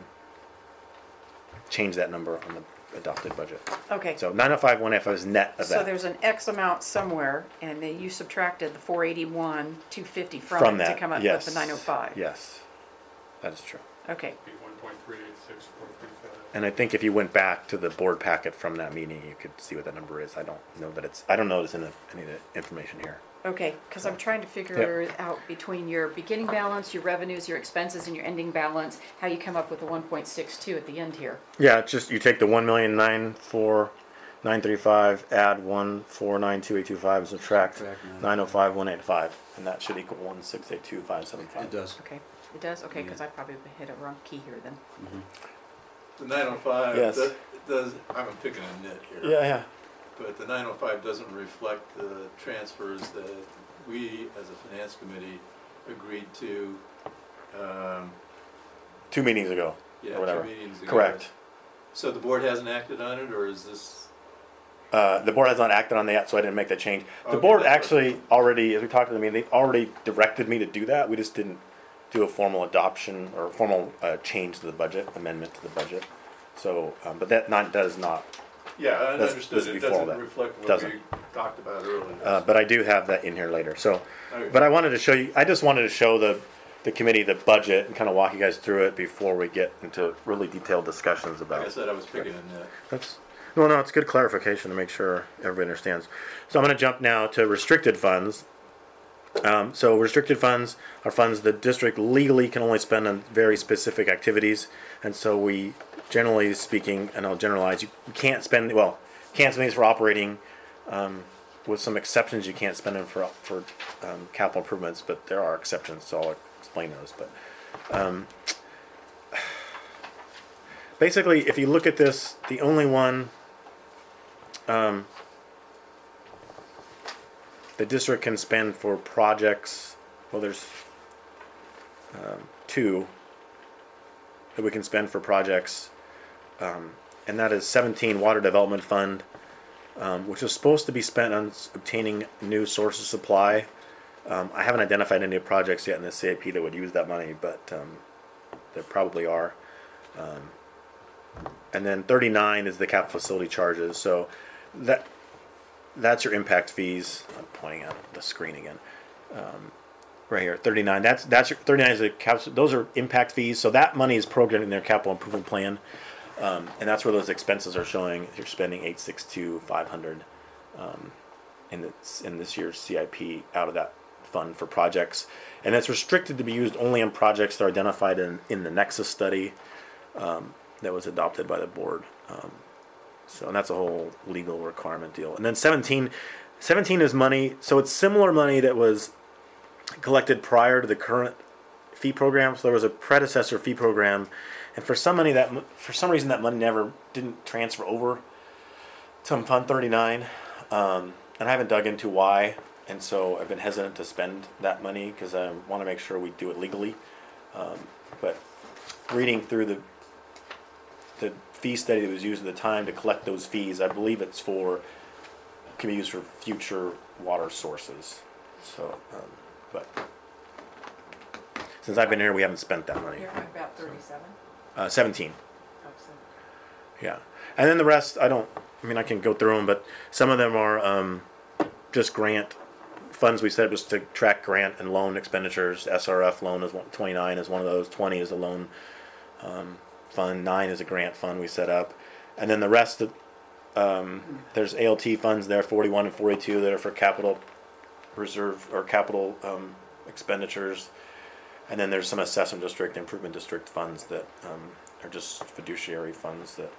changed that number on the adopted budget. Okay. So 905, 185 is net of So that. there's an X amount somewhere, and then you subtracted the 481, 250 From from it to that, come up yes. with the 905. Yes, that is true. Okay. Be 1.386, 435. And I think if you went back to the board packet from that meeting, you could see what that number is. I don't know that it's in any of the information here. Okay, because I'm trying to figure out between your beginning balance, your revenues, your expenses, and your ending balance, how you come up with the 1.62 at the end here. Yeah, it's just you take the 1,009,40935, add 1,492,825, and subtract 905,185, and that should equal 1,682,575. It does. Okay, it does? Okay, because I probably hit a wrong key here then. The 905, Yes. that does, I'm picking a nit here. Yeah. But the 905 doesn't reflect the transfers that we, as a finance committee, agreed to, 2 meetings ago. yeah, Or whatever. 2 meetings ago. Correct. So the board hasn't acted on it, or is this? The board has not acted on that yet, so I didn't make that change. The Okay, board that's actually already, as we talked to the meeting, they already directed me to do that. We just didn't do a formal adoption or formal change to the budget, amendment to the budget. So, but that does not. Yeah, I That's- understood, this is it before doesn't that. reflect what Doesn't. we talked about earlier. But I do have that in here later. So, Okay. but I wanted to show you. I just wanted to show the committee the budget and kind of walk you guys through it before we get into really detailed discussions Like about. I said, I was picking a nit. No, it's good clarification to make sure everybody understands. So I'm going to jump now to restricted funds. So restricted funds are funds the district legally can only spend on very specific activities, and so we, generally speaking, and I'll generalize, you can't spend these for operating. With some exceptions, you can't spend them for capital improvements, but there are exceptions, so I'll explain those. But basically, if you look at this, the only one the district can spend for projects, well, there's 2 that we can spend for projects, and that is 17 Water Development Fund, which is supposed to be spent on obtaining new sources of supply. I haven't identified any projects yet in the CIP that would use that money, but there probably are. And then 39 is the capital facility charges. So that's your impact fees. I'm pointing at the screen again. right here, 39. That's your 39 is those are impact fees. So that money is programmed in their capital improvement plan, and that's where those expenses are showing. You're spending 862,500 in this year's CIP out of that fund for projects, and it's restricted to be used only on projects that are identified in the Nexus study that was adopted by the board. So, and that's a whole legal requirement deal. And then 17 is money. So it's similar money that was collected prior to the current fee program. So there was a predecessor fee program, and for some reason that money never didn't transfer over to Fund 39. And I haven't dug into why, and so I've been hesitant to spend that money because I want to make sure we do it legally. But reading through the fee study that was used at the time to collect those fees, I believe it's can be used for future water sources. So, but since I've been here, we haven't spent that money. You're at about 37? 17. Oh, so- Yeah, and then the rest, I can go through them, but some of them are just grant funds. We said was to track grant and loan expenditures. SRF loan is 29 is one of those. 20 is a loan fund. 9 is a grant fund we set up, and then the rest of there's ALT funds there, 41 and 42 that are for capital reserve or capital expenditures, and then there's some assessment district, improvement district funds that are just fiduciary funds that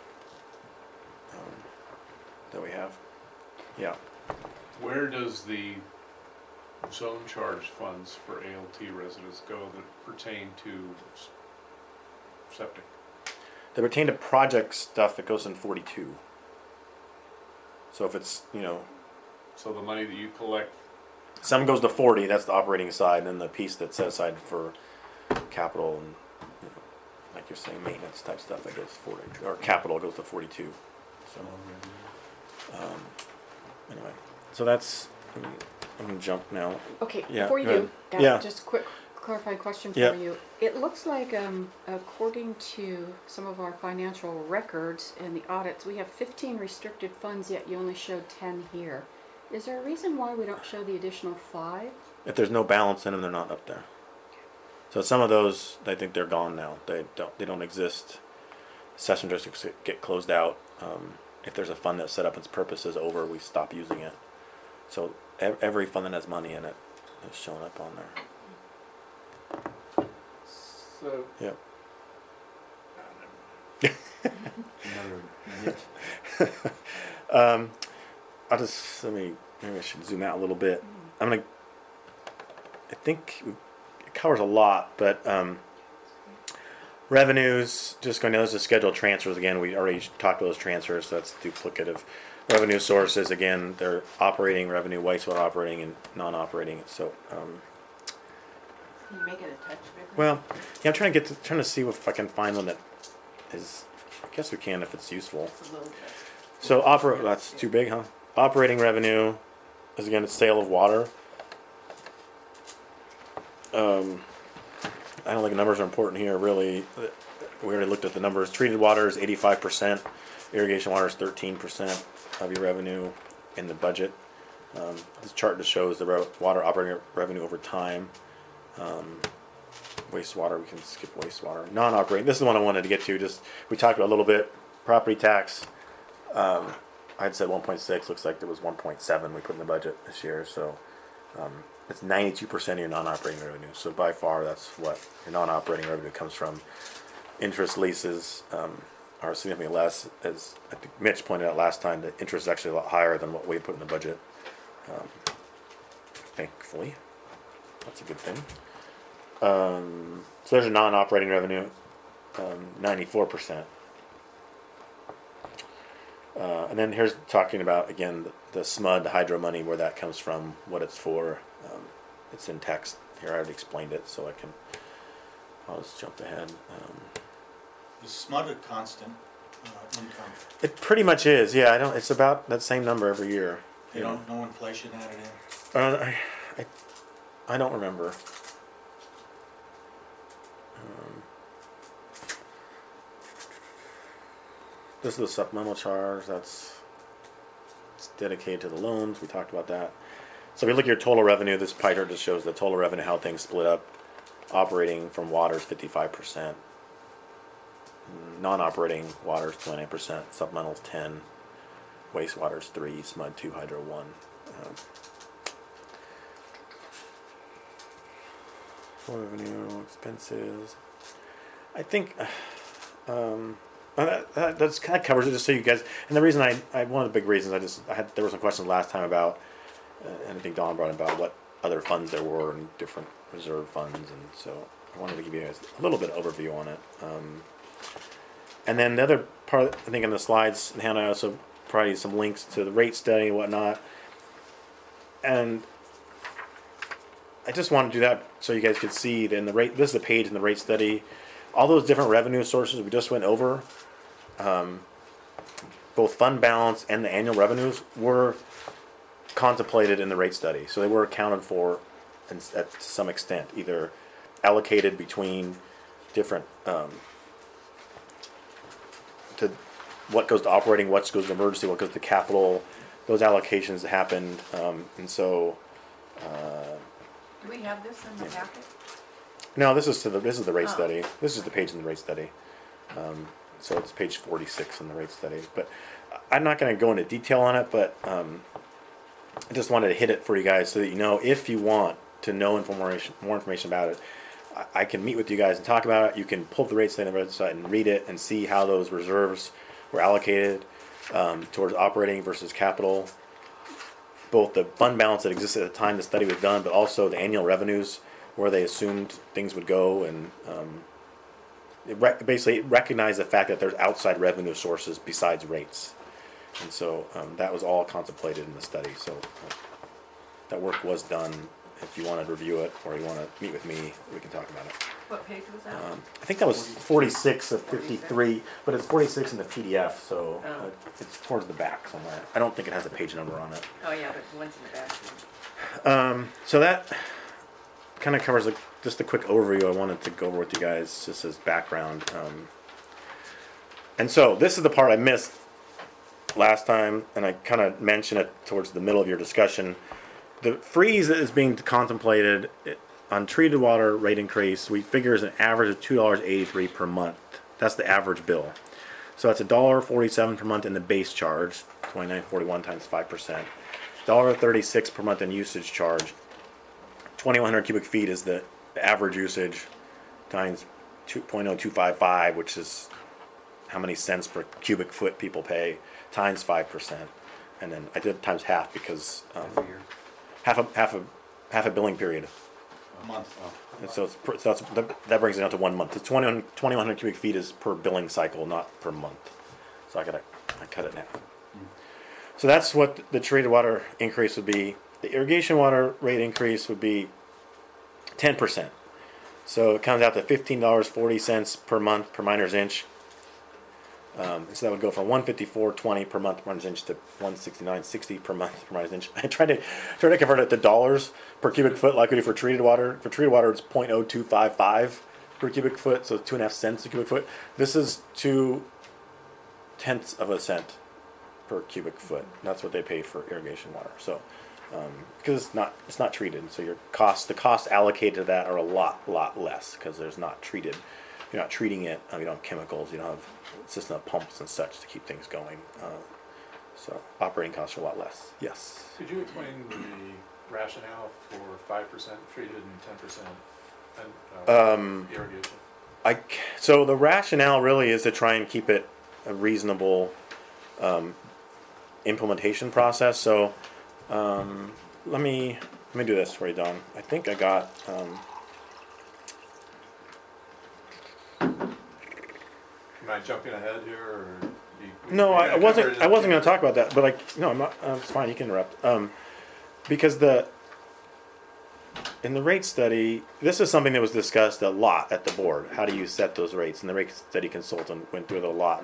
we have. Yeah. Where does the zone charge funds for ALT residents go that pertain to septic? They pertain to project stuff that goes in 42. So if it's, So the money that you collect, some goes to 40, that's the operating side, and then the piece that's set aside for capital and, like you're saying, maintenance type stuff that goes to 40, or capital goes to 42. So, anyway, so that's, I'm gonna jump now. Okay, Yeah, before you go do, ahead. Yeah. just a quick clarifying question for Yeah. you. It looks like, according to some of our financial records and the audits, we have 15 restricted funds, yet you only showed 10 here. Is there a reason why we don't show the additional 5? If there's no balance in them, they're not up there. So some of those, I think they're gone now. They don't exist. Session districts get closed out. If there's a fund that's set up its purpose is over, we stop using it. So every fund that has money in it is showing up on there. so Yep. Maybe I should zoom out a little bit. I think it covers a lot, but revenues, just going down, this is scheduled transfers again. We already talked about those transfers, so that's duplicative. Revenue sources, again, they're operating revenue, wastewater operating and non-operating. So, Can you make it a touch bigger? well, yeah, I'm trying to see if I can find one that is. I guess we can if it's useful. Just a little bit. So that's too big, huh? Operating revenue is again the sale of water. I don't think the numbers are important here, really. We already looked at the numbers. Treated water is 85%. Irrigation water is 13% of your revenue in the budget. This chart just shows the water operating revenue over time. Wastewater, we can skip wastewater. Non-operating, this is the one I wanted to get to. We talked about a little bit. Property tax. I'd said 1.6. Looks like there was 1.7 we put in the budget this year. So it's 92% of your non-operating revenue. So by far, that's what your non-operating revenue comes from. Interest, leases are significantly less. As I think Mitch pointed out last time, the interest is actually a lot higher than what we put in the budget. Thankfully, that's a good thing. So there's your non-operating revenue, 94%. And then here's talking about, again, the SMUD, the hydro money, where that comes from, what it's for. It's in text here. I already explained it, so I'll just jump ahead. Is SMUD a constant income? It pretty much is, yeah. It's about that same number every year. No inflation added in? I don't remember. This is the supplemental charge. It's dedicated to the loans. We talked about that. So if you look at your total revenue, this pie chart just shows the total revenue, how things split up. Operating from water is 55%. Non-operating water is 29%. Supplemental is 10. Wastewater is 3. SMUD 2. Hydro 1. Revenue, expenses. I think that's kind of covers it. Just so you guys. And the reason one of the big reasons there were some questions last time about, and I think Don brought about what other funds there were and different reserve funds, and so I wanted to give you guys a little bit of overview on it. And then the other part, I think in the slides, and Hannah also provided some links to the rate study and whatnot. And I just wanted to do that so you guys could see that in the rate. This is the page in the rate study. All those different revenue sources we just went over, both fund balance and the annual revenues were contemplated in the rate study. So they were accounted for to some extent, either allocated between different, to what goes to operating, what goes to emergency, what goes to capital. Those allocations happened, and so. Do we have this in the packet? No, this is the rate study. This is the page in the rate study. So it's page 46 in the rate study. But I'm not going to go into detail on it, but I just wanted to hit it for you guys so that you know, if you want to know more information about it, I can meet with you guys and talk about it. You can pull up the rate study on the website and read it and see how those reserves were allocated towards operating versus capital. Both the fund balance that existed at the time the study was done, but also the annual revenues where they assumed things would go, and basically recognize the fact that there's outside revenue sources besides rates. And so that was all contemplated in the study. So that work was done. If you want to review it or you want to meet with me, we can talk about it. What page was that? I think that was 46 of 53, but it's 46 in the PDF, so it's towards the back somewhere. I don't think it has a page number on it. Oh, yeah, but the one's in the back. So that kind of covers just a quick overview I wanted to go over with you guys, just as background. And so this is the part I missed last time, and I kind of mentioned it towards the middle of your discussion. The freeze that is being contemplated on treated water rate increase, we figure is an average of $2.83 per month. That's the average bill. So that's $1.47 per month in the base charge, $29.41 times 5%. $1.36 per month in usage charge. 2,100 cubic feet is the average usage times 2.0255, which is how many cents per cubic foot people pay, times 5%. And then I did times half because half a billing period. A month. And so that brings it down to 1 month. It's 2,100 cubic feet is per billing cycle, not per month. So I cut it in half. So that's what the treated water increase would be. The irrigation water rate increase would be 10%. So it comes out to $15.40 per month per miner's inch. So that would go from $154.20 per month per miner's inch to $169.60 per month per miner's inch. I tried to convert it to dollars per cubic foot, like we do for treated water. For treated water, it's 0.0255 per cubic foot, so 2.5 cents a cubic foot. This is 0.2 of a cent per cubic foot. That's what they pay for irrigation water. So because it's not treated, so the costs allocated to that are a lot less because there's not treated. You're not treating it. You don't have chemicals. You don't have a system of pumps and such to keep things going. So operating costs are a lot less. Yes. Could you explain the rationale for 5% treated and 10% irrigation? So the rationale really is to try and keep it a reasonable implementation process. So let me do this for you, Don. I think I got. Am I jumping ahead here, or No, I wasn't going to talk about that, but no, I'm not. It's fine. You can interrupt. Because in the rate study, this is something that was discussed a lot at the board. How do you set those rates? And the rate study consultant went through it a lot.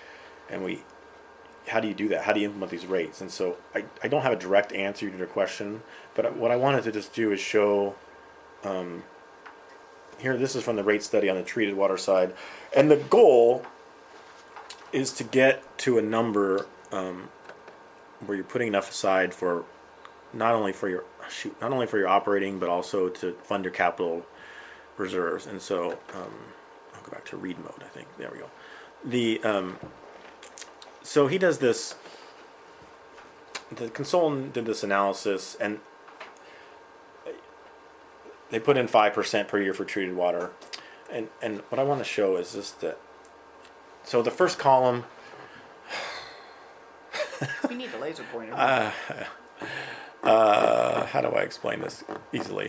How do you do that? How do you implement these rates? And so I don't have a direct answer to your question, but what I wanted to just do is show. Here, this is from the rate study on the treated water side, and the goal is to get to a number where you're putting enough aside for not only for your not only for your operating, but also to fund your capital reserves. And so, I'll go back to read mode, I think. There we go. So he does this, the consultant did this analysis, and they put in 5% per year for treated water. And what I want to show is just that, so the first column, We need a laser pointer. how do I explain this easily?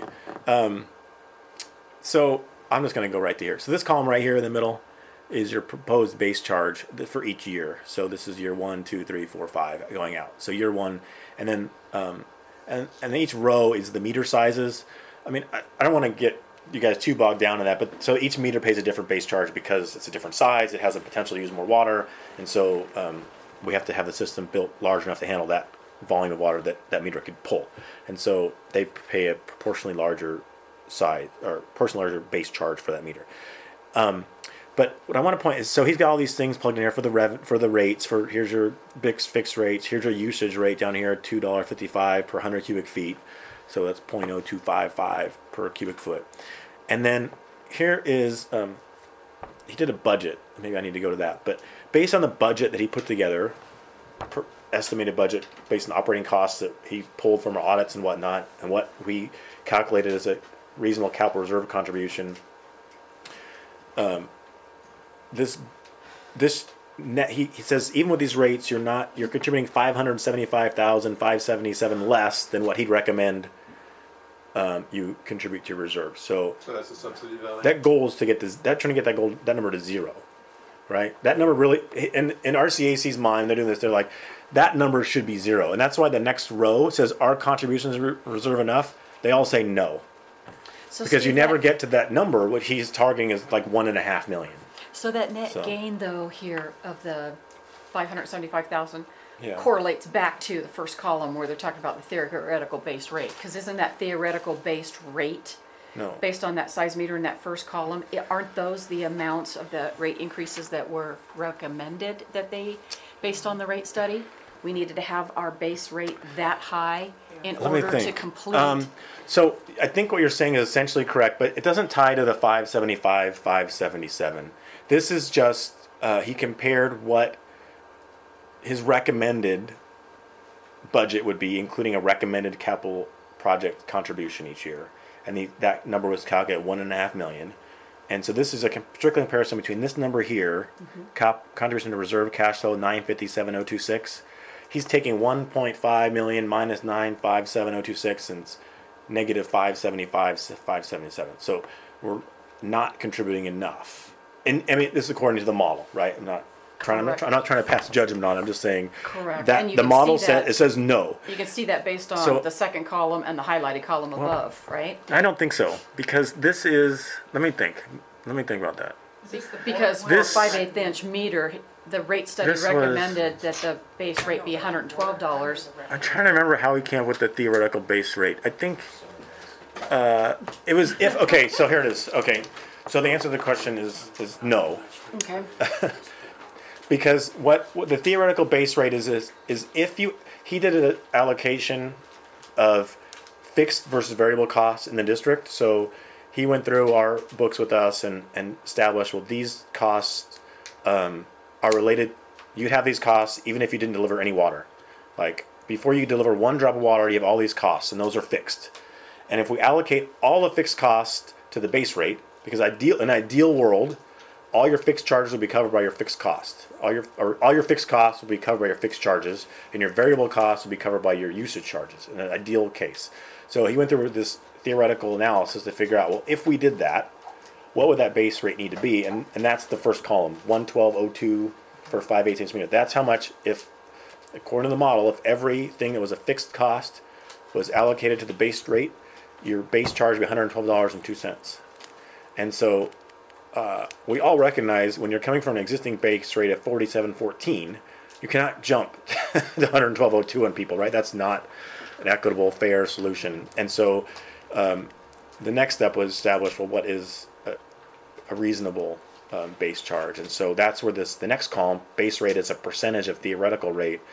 So I'm just going to go right to here. So this column right here in the middle is your proposed base charge for each year. So this is year 1, 2, 3, 4, 5 going out. So year 1, and then and each row is the meter sizes. I mean, I don't want to get you guys too bogged down in that, but so each meter pays a different base charge because it's a different size. It has a potential to use more water, and so we have to have the system built large enough to handle that volume of water that meter could pull. And so they pay a proportionally larger size or proportionally larger base charge for that meter. But what I want to point is, so he's got all these things plugged in here for the rates. For here's your fixed rates. Here's your usage rate down here, $2.55 per 100 cubic feet. So that's 0.0255 per cubic foot. And then here is he did a budget. Maybe I need to go to that. But based on the budget that he put together, estimated budget based on operating costs that he pulled from our audits and whatnot, and what we calculated as a reasonable capital reserve contribution. This net, he says, even with these rates, you're contributing $575,577 less than what he'd recommend you contribute to your reserve. So that's the subsidy value? that goal is to get this. They're trying to get that number to zero, right? That number really, in RCAC's mind, they're doing this. They're like, that number should be zero, and that's why the next row says, "Are contributions reserve enough?" They all say no, because you never get to that number. What he's targeting is like 1.5 million. So that net So- gain though here of the 575,000 Yeah. correlates back to the first column where they're talking about the theoretical based rate. Because isn't that theoretical based rate No. based on that size meter in that first column? Aren't those the amounts of the rate increases that were recommended that they, based on the rate study? We needed to have our base rate that high in Let me order to think. complete. So I think what you're saying is essentially correct, but it doesn't tie to the 575, 577. This is just, he compared what his recommended budget would be, including a recommended capital project contribution each year. And that number was calculated at 1.5 million. And so this is a strict comparison between this number here, contribution to reserve cash flow 957,026. He's taking 1.5 million minus 957,026 and it's negative 575,577. So we're not contributing enough. And I mean, this is according to the model, right? I'm not trying to pass judgment on it. I'm just saying Correct. that And you the can model see that- says no. You can see that based on So- the second column and the highlighted column above, right? I don't think so, because this is, let me think about that. Because for a This- 5/8 inch meter, the rate study This was- recommended that the base rate be $112. I'm trying to remember how he came up with the theoretical base rate. I think it was okay, so here it is. Okay, so the answer to the question is no. Okay. Because what the theoretical base rate is if he did an allocation of fixed versus variable costs in the district. So he went through our books with us and established, well, these costs are related. You'd have these costs even if you didn't deliver any water. Like before you deliver one drop of water, you have all these costs, and those are fixed. And if we allocate all the fixed costs to the base rate, because in an ideal world, all your fixed charges will be covered by your fixed costs. All your fixed costs will be covered by your fixed charges, and your variable costs will be covered by your usage charges in an ideal case. So he went through this theoretical analysis to figure out, well, if we did that, what would that base rate need to be? And that's the first column, 112.02 per 5/8 inch meter. That's how much, if according to the model, if everything that was a fixed cost was allocated to the base rate, your base charge would be $112.02. And so we all recognize when you're coming from an existing base rate of 47.14, you cannot jump to 112.02 on people, right? That's not an equitable, fair solution. And so the next step was establish, well, what is a reasonable base charge? And so that's where the next column, base rate, is a percentage of theoretical rate.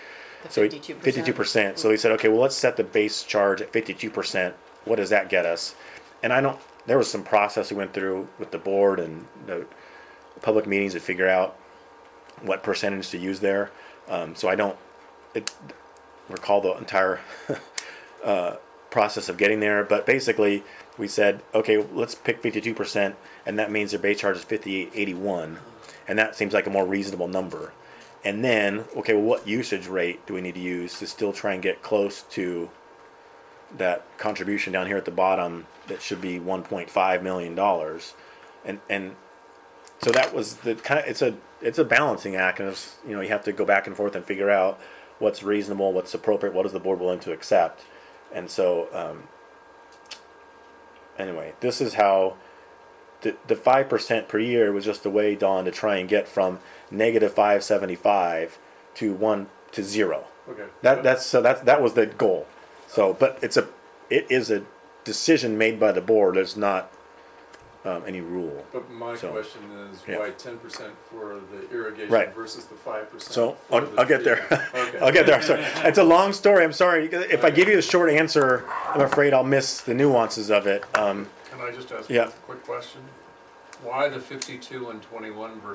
The So 52%. 52%. So he said, okay, well, let's set the base charge at 52%. What does that get us? And there was some process we went through with the board and the public meetings to figure out what percentage to use there. So I don't recall the entire process of getting there, but basically we said, okay, let's pick 52%, and that means their base charge is 58.81, and that seems like a more reasonable number. And then, okay, well, what usage rate do we need to use to still try and get close to that contribution down here at the bottom that should be $1.5 million? And so that was the kind of, it's a balancing act, and it's, you have to go back and forth and figure out what's reasonable, what's appropriate, what is the board willing to accept. And so, anyway, this is how the 5% per year was just a way, Dawn, to try and get from negative 575 to 0. Okay. That was the goal. So, but it is a decision made by the board. It's not any rule. But my So, question is yeah. why 10% for the irrigation Right. versus the 5%? So for I'll the get there. tree? Okay. I'll get there. Sorry. It's a long story. I'm sorry. If I give you the short answer, I'm afraid I'll miss the nuances of it. Can I just ask Yeah. a quick question? Why the 52 and 21 versus